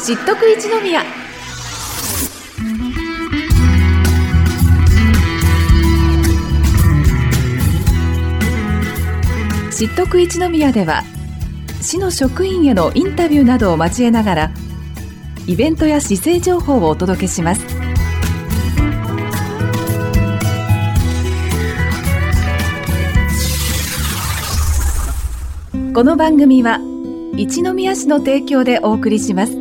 知っとく一宮。知っとく一宮では、市の職員へのインタビューなどを交えながらイベントや市政情報をお届けします。この番組は一宮市の提供でお送りします。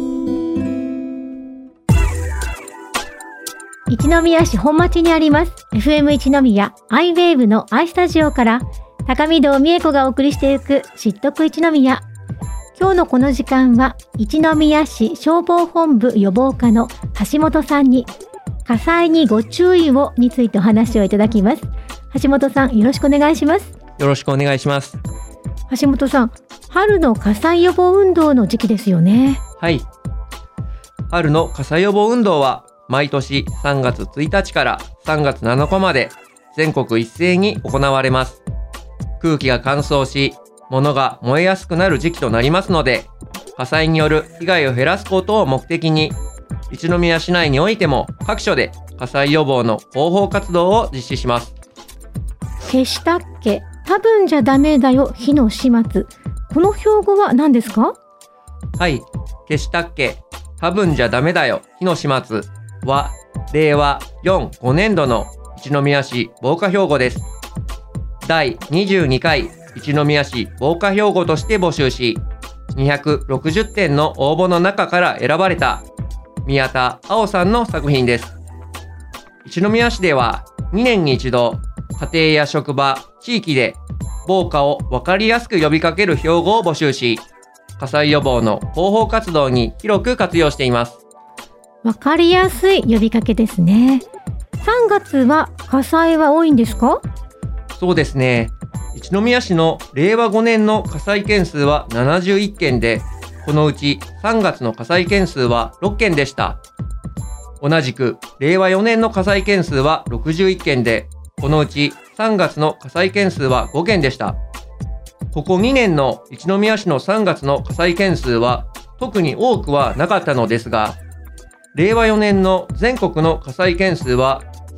一宮市本町にあります FM 一宮アイウェーブの I スタジオから高見堂美恵子がお送りしていく知っとく一宮。今日のこの時間は一宮市消防本部予防課の橋本さんに火災にご注意をについてお話をいただきます。橋本さん、よろしくお願いします。 よろしくお願いします。 橋本さん、春の火災予防運動の時期ですよね。 はい。春の火災予防運動は毎年3月1日から3月7日まで全国一斉に行われます。空気が乾燥し、物が燃えやすくなる時期となりますので、火災による被害を減らすことを目的に、一宮市内においても各所で火災予防の広報活動を実施します。 消したっけ、多分じゃダメだよ、火の始末。この標語は何ですか？ はい。消したっけ、多分じゃダメだよ、火の始末は、令和4、5年度の一宮市防火標語です。第22回一宮市防火標語として募集し、260点の応募の中から選ばれた宮田碧さんの作品です。一宮市では2年に一度、家庭や職場、地域で防火を分かりやすく呼びかける標語を募集し、火災予防の広報活動に広く活用しています。 分かりやすい呼びかけですね。3月は火災は多いんですか？ そうですね。一宮市の令和5年の火災件数は71件で、このうち3月の火災件数は6件でした。同じく令和4年の火災件数は61件で、このうち3月の火災件数は5件でした。ここ2年の一宮市の3月の火災件数は特に多くはなかったのですが、令和4年の全国の火災件数は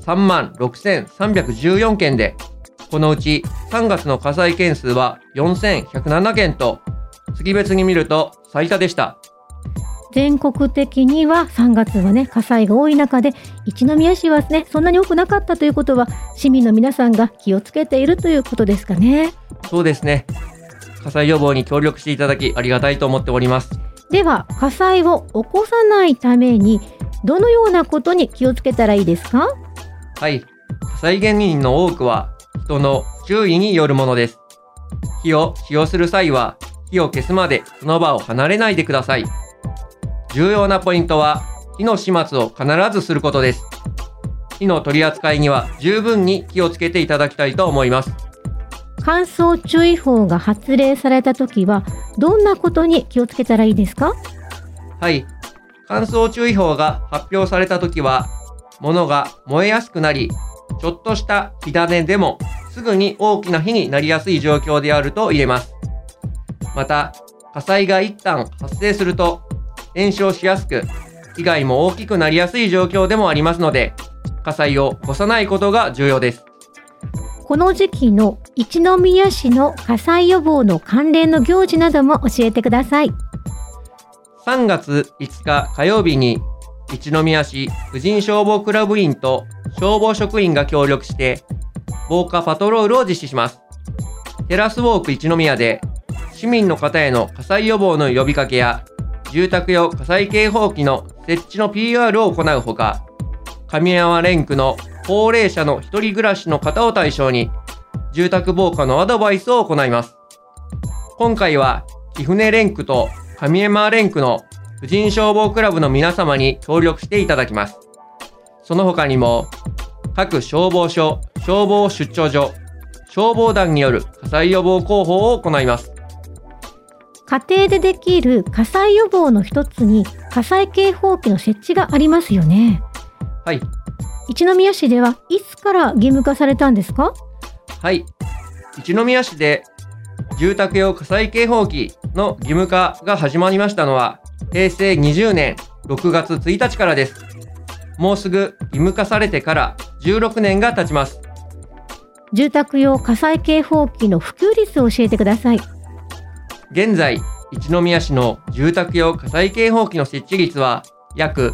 36,314 件で、このうち3月の火災件数は4,107件と、月別に見ると最多でした。 全国的には3月はね、火災が多い中で、一宮市はね、そんなに多くなかったということは、市民の皆さんが気をつけているということですかね。 そうですね。火災予防に協力していただきありがたいと思っております。 では、火災を起こさないために、どのようなことに気をつけたらいいですか？ はい。火災原因の多くは、人の注意によるものです。火を使用する際は、火を消すまでその場を離れないでください。重要なポイントは、火の始末を必ずすることです。火の取り扱いには十分に気をつけていただきたいと思います。 乾燥注意報が発令されたときは、どんなことに気をつけたらいいですか？ はい。乾燥注意報が発表されたときは、物が燃えやすくなり、ちょっとした火種でもすぐに大きな火になりやすい状況であると言えます。また、火災が一旦発生すると延焼しやすく、被害も大きくなりやすい状況でもありますので、火災を起こさないことが重要です。 この時期の一宮市の火災予防の関連の行事なども教えてください。 3月5日火曜日に、一宮市婦人消防クラブ員と消防職員が協力して防火パトロールを実施します。テラスウォーク一宮で市民の方への火災予防の呼びかけや住宅用火災警報器の設置の PR を行うほか、神山連区の高齢者の一人暮らしの方を対象に住宅防火のアドバイスを行います。今回は貴船連区と神山連区の婦人消防クラブの皆様に協力していただきます。その他にも、各消防署、消防出張所、消防団による火災予防広報を行います。 家庭でできる火災予防の一つに火災警報器の設置がありますよね。 はい。 一宮市ではいつから義務化されたんですか？ はい。一宮市で住宅用火災警報器の義務化が始まりましたのは平成20年6月1日からです。もうすぐ義務化されてから16年が経ちます。 住宅用火災警報器の普及率を教えてください。 現在、一宮市の住宅用火災警報器の設置率は約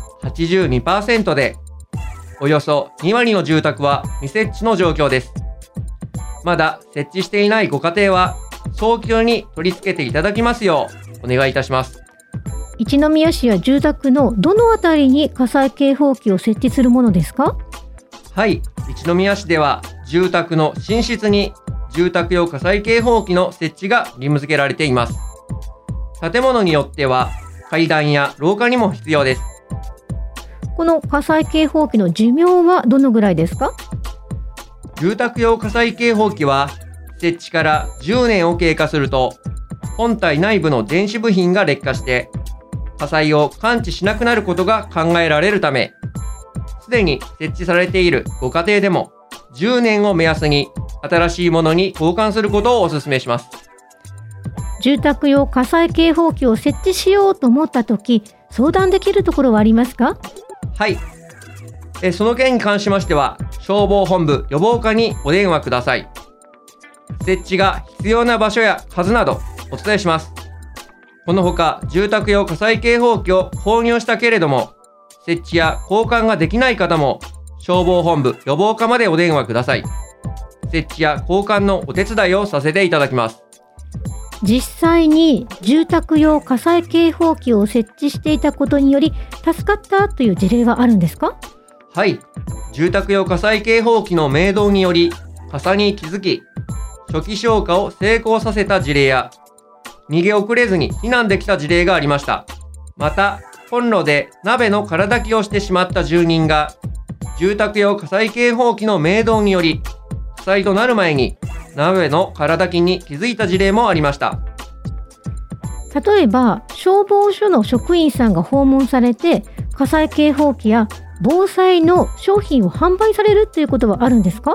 82% で、およそ2割の住宅は未設置の状況です。まだ設置していないご家庭は早急に取り付けていただきますようお願いいたします。 一宮市や住宅のどのあたりに火災警報器を設置するものですか？ はい、一宮市では住宅の寝室に住宅用火災警報器の設置が義務付けられています。建物によっては階段や廊下にも必要です。 この火災警報器の寿命はどのぐらいですか？ 住宅用火災警報器は設置から10年を経過すると本体内部の電子部品が劣化して火災を感知しなくなることが考えられるため、すでに設置されているご家庭でも10年を目安に新しいものに交換することをお勧めします。 住宅用火災警報器を設置しようと思ったとき、相談できるところはありますか？ はい。その件に関しましては、消防本部予防課にお電話ください。設置が必要な場所や数などお伝えします。このほか、住宅用火災警報器を購入したけれども、設置や交換ができない方も、消防本部予防課までお電話ください。設置や交換のお手伝いをさせていただきます。 実際に住宅用火災警報器を設置していたことにより助かったという事例はあるんですか？ はい。住宅用火災警報器の明導により、火災に気づき、初期消火を成功させた事例や、逃げ遅れずに避難できた事例がありました。また、コンロで鍋の空炊きをしてしまった住人が、住宅用火災警報器の明導により、火災となる前に鍋の空炊きに気づいた事例もありました。 例えば、消防署の職員さんが訪問されて、火災警報器や防災の商品を販売されるということはあるんですか？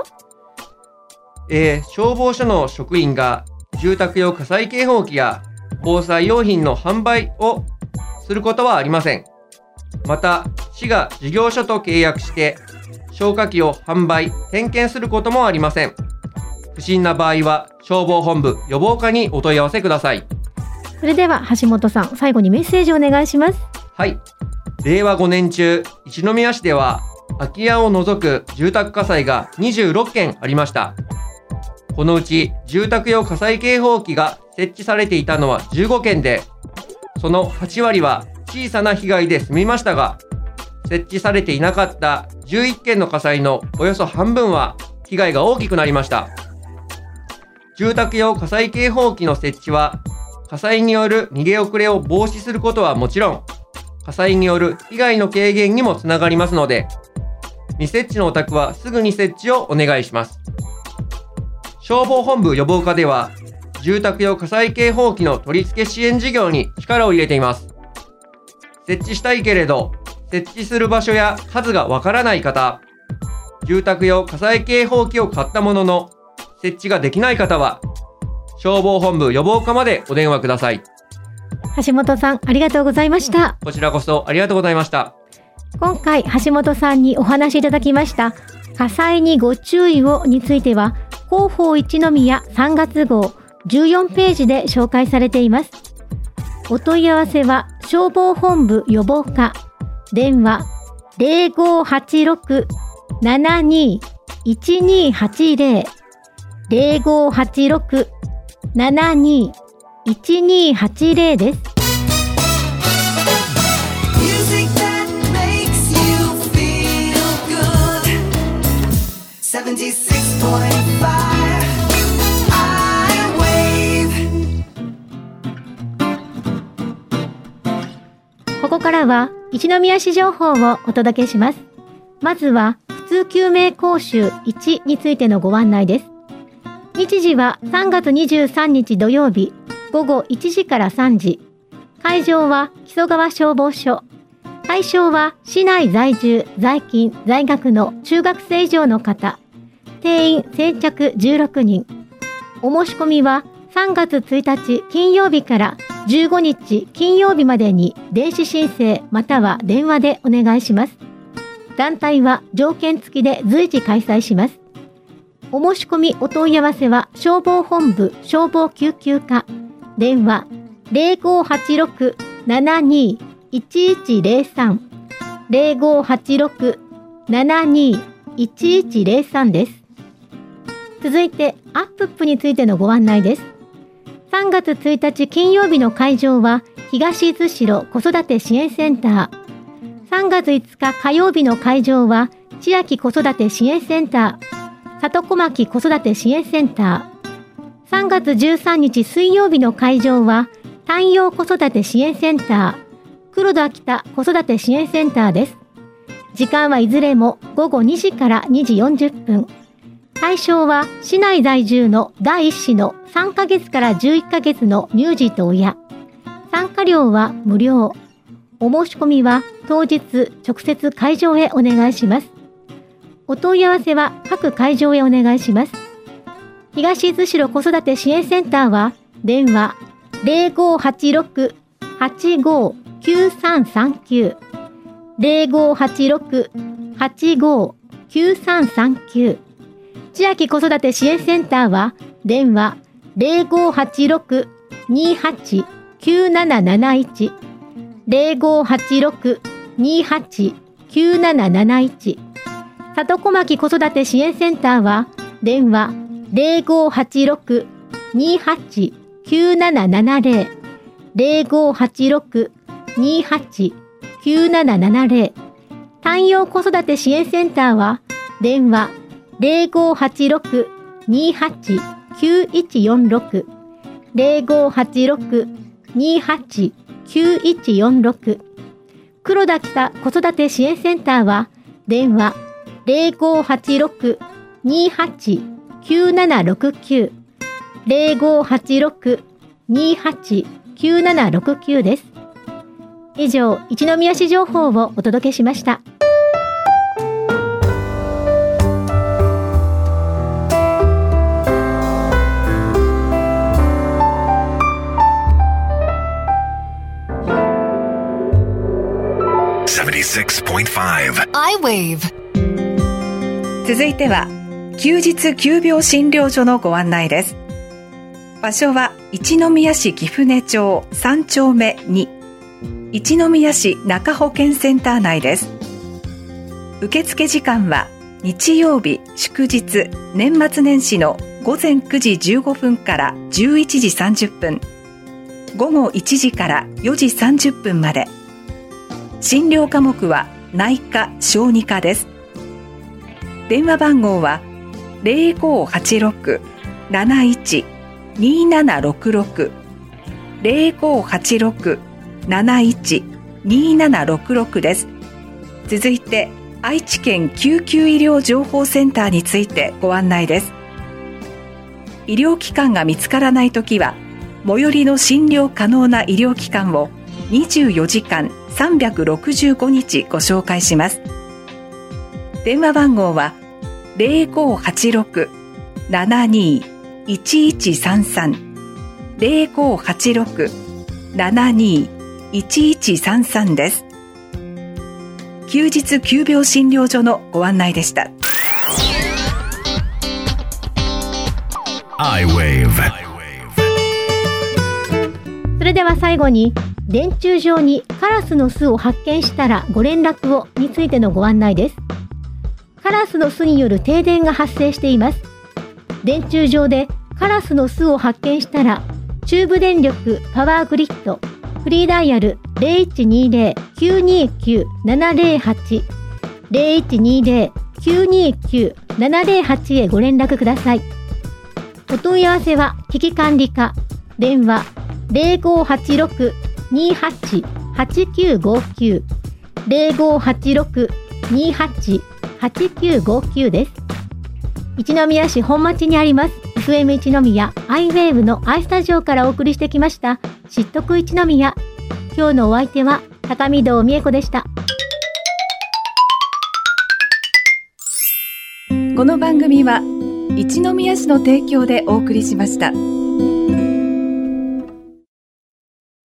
消防署の職員が住宅用火災警報器や防災用品の販売をすることはありません。また、市が事業所と契約して消火器を販売・点検することもありません。不審な場合は消防本部予防課にお問い合わせください。 それでは橋本さん、最後にメッセージをお願いします。 はい。令和5年中、一宮市では空き家を除く住宅火災が26件ありました。このうち住宅用火災警報器が設置されていたのは15件で、その8割は小さな被害で済みましたが、設置されていなかった11件の火災のおよそ半分は被害が大きくなりました。住宅用火災警報器の設置は、火災による逃げ遅れを防止することはもちろん、火災による被害の軽減にもつながりますので、未設置のお宅はすぐに設置をお願いします。消防本部予防課では、住宅用火災警報器の取り付け支援事業に力を入れています。設置したいけれど、設置する場所や数がわからない方、住宅用火災警報器を買ったものの、設置ができない方は、消防本部予防課までお電話ください。 橋本さん、ありがとうございました。 こちらこそありがとうございました。 今回、橋本さんにお話しいただきました、火災にご注意をについては、広報一宮3月号14ページで紹介されています。お問い合わせは消防本部予防課、電話 0586-72-1280 0586-72-1280 です。ここからは一宮市情報をお届けします。まずは普通救命講習1についてのご案内です。日時は3月23日土曜日午後1時から3時。会場は木曽川消防署。対象は市内在住、在勤、在学の中学生以上の方。定員先着16人。お申し込みは 3月1日金曜日から15日金曜日までに電子申請または電話でお願いします。団体は条件付きで随時開催します。お申し込みお問い合わせは消防本部消防救急課電話 0586-72-1103 0586-72-1103 です。続いてアップップについてのご案内です。3月1日金曜日の会場は東伊豆市子育て支援センター。3月5日火曜日の会場は千秋子育て支援センター、里小牧子育て支援センター。3月13日水曜日の会場は太陽子育て支援センター、黒田北子育て支援センターです。時間はいずれも午後2時から2時40分。対象は市内在住の第1子の3ヶ月から11ヶ月の乳児と親。参加料は無料。お申し込みは当日直接会場へお願いします。お問い合わせは各会場へお願いします。東伊豆市子育て支援センターは電話 0586-85-9339 0586-85-9339。千秋子育て支援センターは電話 0586-28-9771 0586-28-9771。里小牧子育て支援センターは電話 0586-28-9770 0586-28-9770。太陽子育て支援センターは電話 0586-28-9146 0586-28-9146。黒田北子育て支援センターは電話 0586-28-9769 0586-28-9769 です。以上、一宮市情報をお届けしました。 I-Wave。 続いては休日急病診療所のご案内です。場所は一宮市貴船町3丁目2、一宮市中保健センター内です。受付時間は日曜日祝日年末年始の午前9時15分から11時30分、午後1時から4時30分まで。診療科目は内科小児科です。電話番号は 0586-71-2766 0586-71-2766 です。続いて愛知県救急医療情報センターについてご案内です。医療機関が見つからないときは最寄りの診療可能な医療機関を24時間365日ご紹介します。電話番号は 0586-72-1133 0586-72-1133 です。休日急病診療所のご案内でした。 I-Wave。 それでは最後に電柱上にカラスの巣を発見したらご連絡をについてのご案内です。カラスの巣による停電が発生しています。電柱上でカラスの巣を発見したら中部電力パワーグリッドフリーダイヤル 0120-929-708 0120-929-708 へご連絡ください。お問い合わせは危機管理課電話 0586-28-8959 0586-28-8959 です。一宮市本町にあります FM 一宮 I-Wave の I スタジオからお送りしてきました知っとく一宮。今日のお相手は高見堂美恵子でした。 この番組は一宮市の提供でお送りしました。